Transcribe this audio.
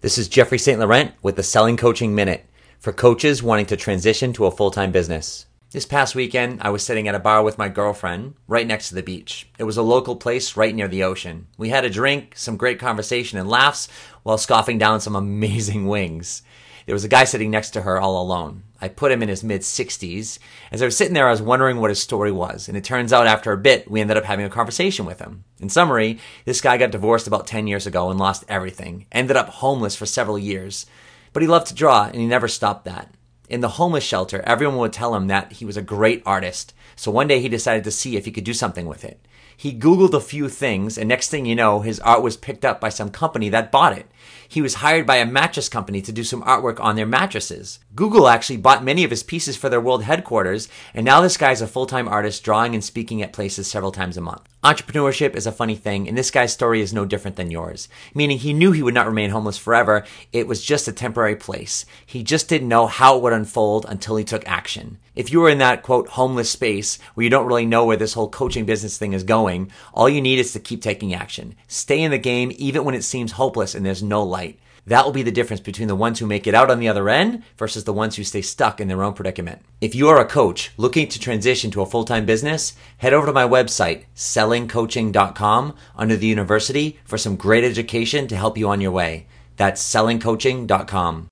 This is Jeffrey St. Laurent with the Selling Coaching Minute for coaches wanting to transition to a full-time business. This past weekend, I was sitting at a bar with my girlfriend right next to the beach. It was a local place right near the ocean. We had a drink, some great conversation and laughs while scoffing down some amazing wings. There was a guy sitting next to her all alone. I put him in his mid-60s. As I was sitting there, I was wondering what his story was. And it turns out after a bit, we ended up having a conversation with him. In summary, this guy got divorced about 10 years ago and lost everything. Ended up homeless for several years. But he loved to draw, and he never stopped that. In the homeless shelter, everyone would tell him that he was a great artist. So one day he decided to see if he could do something with it. He Googled a few things, and next thing you know, his art was picked up by some company that bought it. He was hired by a mattress company to do some artwork on their mattresses. Google actually bought many of his pieces for their world headquarters, and now this guy's a full-time artist drawing and speaking at places several times a month. Entrepreneurship is a funny thing, and this guy's story is no different than yours. Meaning he knew he would not remain homeless forever. It was just a temporary place. He just didn't know how it would unfold until he took action. If you were in that, quote, homeless space where you don't really know where this whole coaching business thing is going, all you need is to keep taking action. Stay in the game even when it seems hopeless and there's no light. That will be the difference between the ones who make it out on the other end versus the ones who stay stuck in their own predicament. If you are a coach looking to transition to a full-time business, head over to my website, sellingcoaching.com, under the university for some great education to help you on your way. That's sellingcoaching.com.